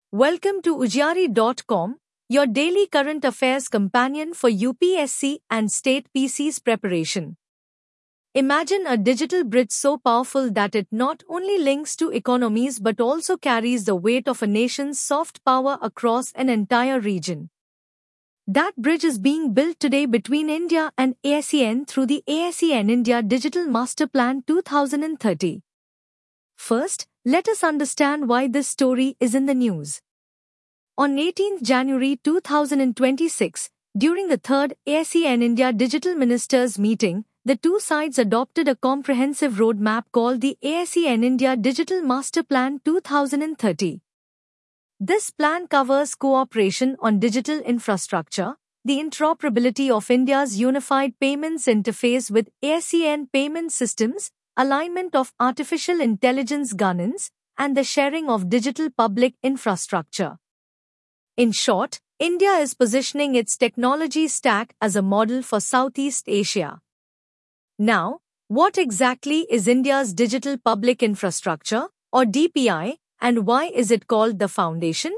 Welcome to Ujari.com, your daily current affairs companion for UPSC and state PC's preparation. Imagine a digital bridge so powerful that it not only links two economies but also carries the weight of a nation's soft power across an entire region. That bridge is being built today between India and ASEAN through the ASEAN India Digital Master Plan 2030. First, let us understand why this story is in the news. On 18 January 2026, during the third ASEAN India Digital Ministers meeting, the two sides adopted a comprehensive roadmap called the ASEAN India Digital Master Plan 2030. This plan covers cooperation on digital infrastructure, the interoperability of India's unified payments interface with ASEAN payment systems, alignment of artificial intelligence governance, and the sharing of digital public infrastructure. In short, India is positioning its technology stack as a model for Southeast Asia. Now, what exactly is India's digital public infrastructure, or DPI, and why is it called the foundation?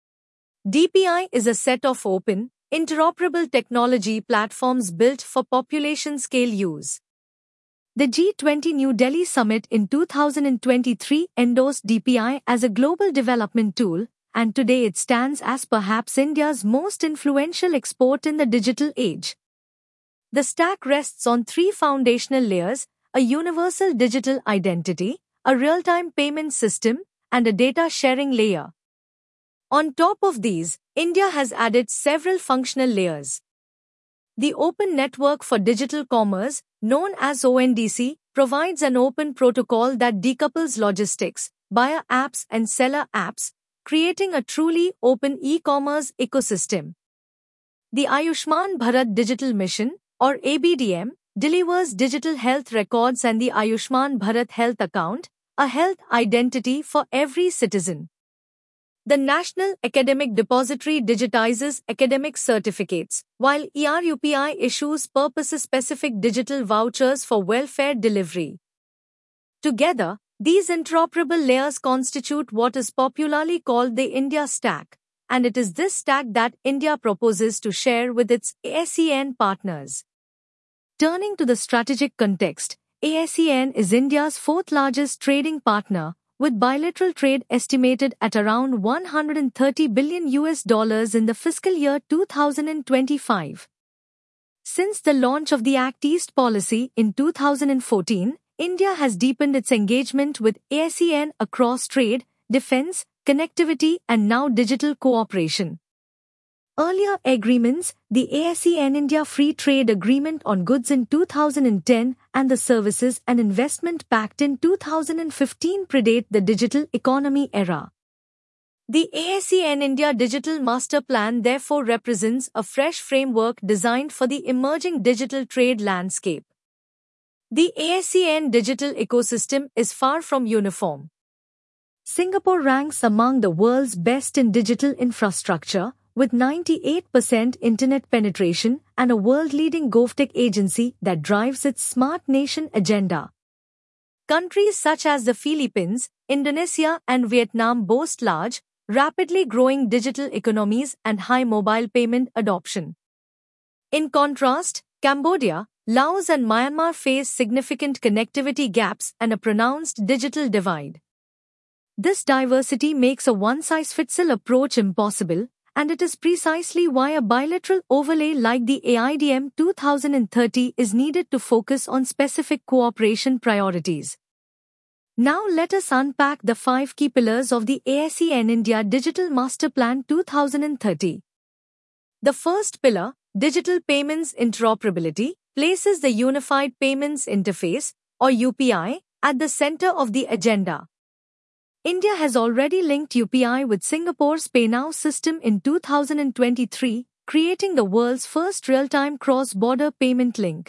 DPI is a set of open, interoperable technology platforms built for population-scale use. The G20 New Delhi Summit in 2023 endorsed DPI as a global development tool, and today it stands as perhaps India's most influential export in the digital age. The stack rests on three foundational layers: a universal digital identity, a real-time payment system, and a data-sharing layer. On top of these, India has added several functional layers. The Open Network for Digital Commerce, known as ONDC, provides an open protocol that decouples logistics, buyer apps and seller apps, creating a truly open e-commerce ecosystem. The Ayushman Bharat Digital Mission, or ABDM, delivers digital health records and the Ayushman Bharat Health Account, a health identity for every citizen. The National Academic Depository digitizes academic certificates, while ERUPI issues purpose-specific digital vouchers for welfare delivery. Together, these interoperable layers constitute what is popularly called the India Stack, and it is this stack that India proposes to share with its ASEAN partners. Turning to the strategic context, ASEAN is India's fourth largest trading partner, with bilateral trade estimated at around $130 billion in the fiscal year 2025. Since the launch of the Act East policy in 2014, India has deepened its engagement with ASEAN across trade, defense, connectivity, and now digital cooperation. Earlier agreements, the ASEAN India Free Trade Agreement on Goods in 2010 and the Services and Investment Pact in 2015 predate the digital economy era. The ASEAN India Digital Master Plan therefore represents a fresh framework designed for the emerging digital trade landscape. The ASEAN digital ecosystem is far from uniform. Singapore ranks among the world's best in digital infrastructure, with 98% internet penetration and a world-leading GovTech agency that drives its Smart Nation agenda. Countries such as the Philippines, Indonesia, and Vietnam boast large, rapidly growing digital economies and high mobile payment adoption. In contrast, Cambodia, Laos, and Myanmar face significant connectivity gaps and a pronounced digital divide. This diversity makes a one-size-fits-all approach impossible, and it is precisely why a bilateral overlay like the AIDM 2030 is needed to focus on specific cooperation priorities. Now let us unpack the 5 key pillars of the ASEAN India Digital Master Plan 2030. The first pillar, Digital Payments Interoperability, places the Unified Payments Interface, or UPI, at the center of the agenda. India has already linked UPI with Singapore's PayNow system in 2023, creating the world's first real-time cross-border payment link.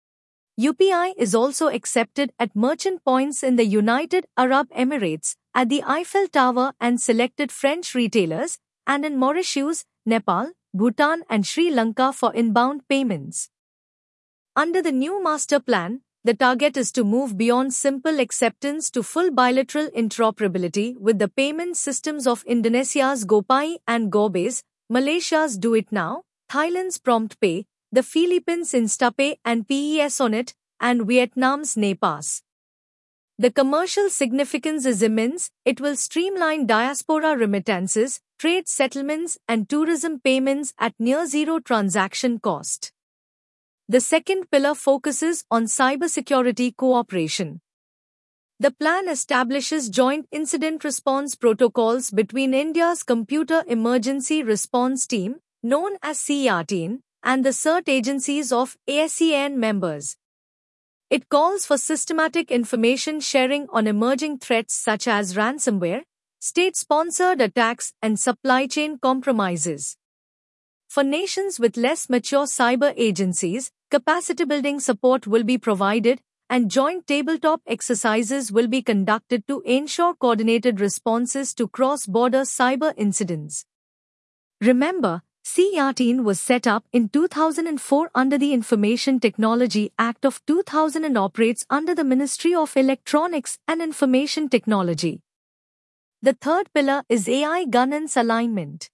UPI is also accepted at merchant points in the United Arab Emirates, at the Eiffel Tower and selected French retailers, and in Mauritius, Nepal, Bhutan and Sri Lanka for inbound payments. Under the new master plan, the target is to move beyond simple acceptance to full bilateral interoperability with the payment systems of Indonesia's GoPay and GoBase, Malaysia's Do It Now, Thailand's PromptPay, the Philippines' InstaPay and PESONet, and Vietnam's NePass. The commercial significance is immense. It will streamline diaspora remittances, trade settlements, and tourism payments at near zero transaction cost. The second pillar focuses on cybersecurity cooperation. The plan establishes joint incident response protocols between India's Computer Emergency Response Team, known as CERT, and the CERT agencies of ASEAN members. It calls for systematic information sharing on emerging threats such as ransomware, state-sponsored attacks, and supply chain compromises. For nations with less mature cyber agencies, capacity-building support will be provided, and joint tabletop exercises will be conducted to ensure coordinated responses to cross-border cyber incidents. Remember, CERT was set up in 2004 under the Information Technology Act of 2000 and operates under the Ministry of Electronics and Information Technology. The third pillar is AI governance alignment.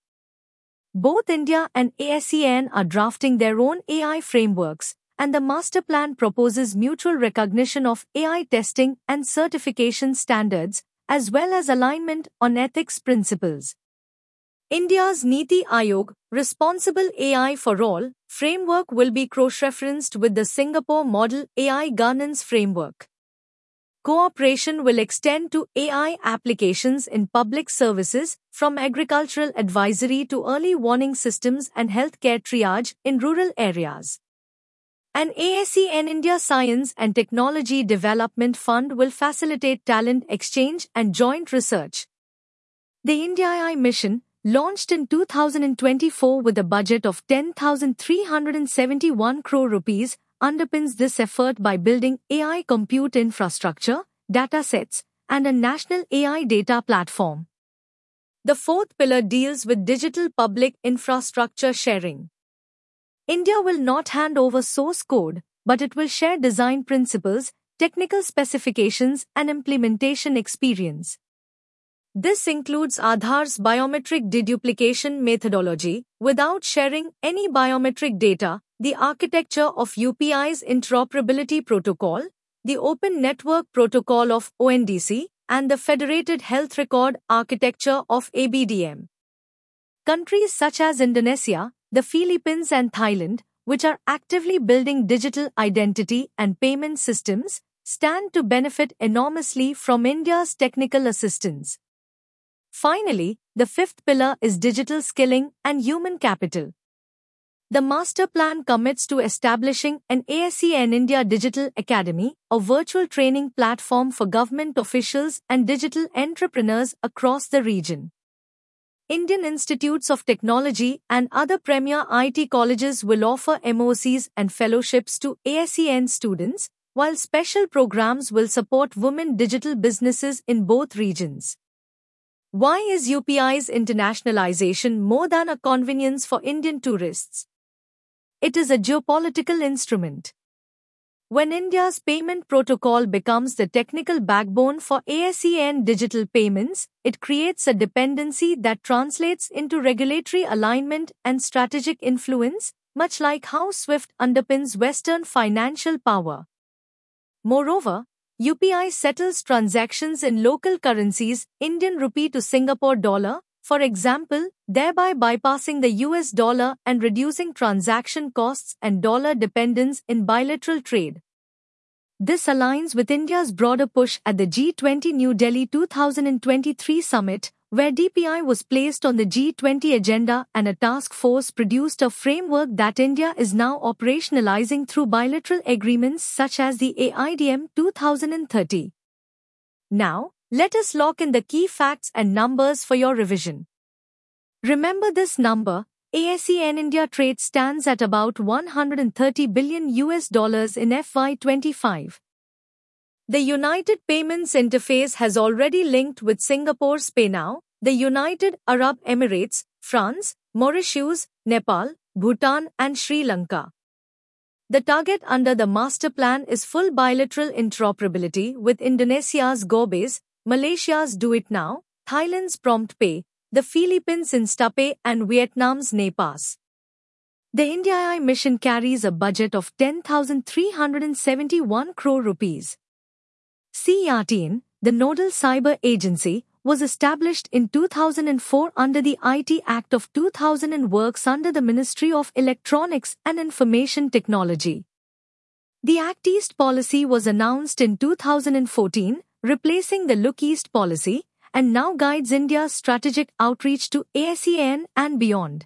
Both India and ASEAN are drafting their own AI frameworks, and the master plan proposes mutual recognition of AI testing and certification standards, as well as alignment on ethics principles. India's Niti Aayog, Responsible AI for All, framework will be cross-referenced with the Singapore Model AI Governance Framework. Cooperation will extend to AI applications in public services, from agricultural advisory to early warning systems and healthcare triage in rural areas. An ASEAN India Science and Technology Development Fund will facilitate talent exchange and joint research. The India AI mission, launched in 2024 with a budget of 10,371 crore rupees, underpins this effort by building AI compute infrastructure, datasets, and a national AI data platform. The fourth pillar deals with digital public infrastructure sharing. India will not hand over source code, but it will share design principles, technical specifications, and implementation experience. This includes Aadhaar's biometric deduplication methodology, without sharing any biometric data, the architecture of UPI's interoperability protocol, the Open Network Protocol of ONDC, and the Federated Health Record architecture of ABDM. Countries such as Indonesia, the Philippines, and Thailand, which are actively building digital identity and payment systems, stand to benefit enormously from India's technical assistance. Finally, the fifth pillar is digital skilling and human capital. The master plan commits to establishing an ASEAN India Digital Academy, a virtual training platform for government officials and digital entrepreneurs across the region. Indian institutes of technology and other premier IT colleges will offer MOCs and fellowships to ASEAN students, while special programs will support women digital businesses in both regions. Why is UPI's internationalization more than a convenience for Indian tourists? It is a geopolitical instrument. When India's payment protocol becomes the technical backbone for ASEAN digital payments, it creates a dependency that translates into regulatory alignment and strategic influence, much like how SWIFT underpins Western financial power. Moreover, UPI settles transactions in local currencies, Indian rupee to Singapore dollar, for example, thereby bypassing the US dollar and reducing transaction costs and dollar dependence in bilateral trade. This aligns with India's broader push at the G20 New Delhi 2023 summit, where DPI was placed on the G20 agenda and a task force produced a framework that India is now operationalizing through bilateral agreements such as the AIDM 2030. Now, let us lock in the key facts and numbers for your revision. Remember this number: ASEAN India trade stands at about $130 billion in FY25. The United Payments Interface has already linked with Singapore's PayNow, the United Arab Emirates, France, Mauritius, Nepal, Bhutan, and Sri Lanka. The target under the master plan is full bilateral interoperability with Indonesia's GoBase, Malaysia's Do It Now, Thailand's PromptPay, the Philippines' InstaPay and Vietnam's NePass. The India-AI mission carries a budget of 10,371 crore rupees. CERT-IN, the nodal cyber agency, was established in 2004 under the IT Act of 2000 and works under the Ministry of Electronics and Information Technology. The Act East policy was announced in 2014, replacing the Look East policy, and now guides India's strategic outreach to ASEAN and beyond.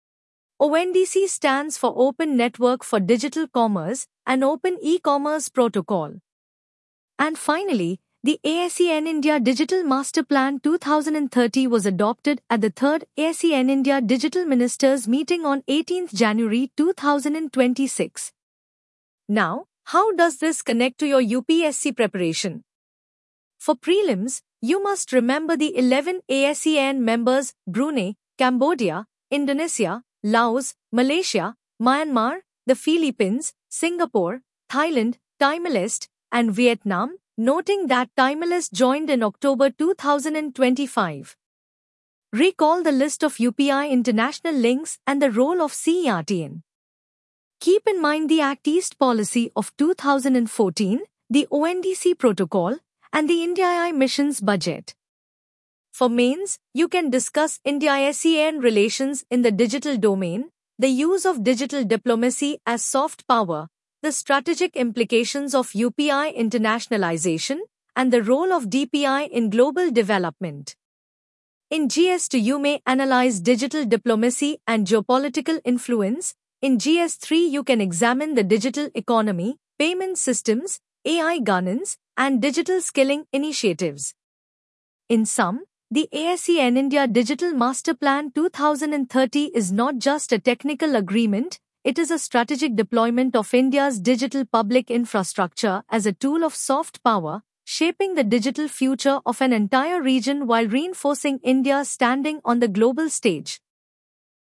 ONDC stands for Open Network for Digital Commerce and Open E-Commerce Protocol. And finally, the ASEAN India Digital Master Plan 2030 was adopted at the 3rd ASEAN India Digital Ministers meeting on 18 January 2026. Now, how does this connect to your UPSC preparation? For prelims, you must remember the 11 ASEAN members: Brunei, Cambodia, Indonesia, Laos, Malaysia, Myanmar, the Philippines, Singapore, Thailand, Timor-Leste, and Vietnam, noting that Timor-Leste joined in October 2025. Recall the list of UPI international links and the role of CERT-IN. Keep in mind the Act East policy of 2014, the ONDC protocol, and the India-AI mission's budget. For mains, you can discuss India-ASEAN relations in the digital domain, the use of digital diplomacy as soft power, the strategic implications of UPI internationalization, and the role of DPI in global development. In GS2 you may analyze digital diplomacy and geopolitical influence. In GS3 you can examine the digital economy, payment systems, AI governance, and digital skilling initiatives. In sum, the ASEAN India Digital Master Plan 2030 is not just a technical agreement, it is a strategic deployment of India's digital public infrastructure as a tool of soft power, shaping the digital future of an entire region while reinforcing India's standing on the global stage.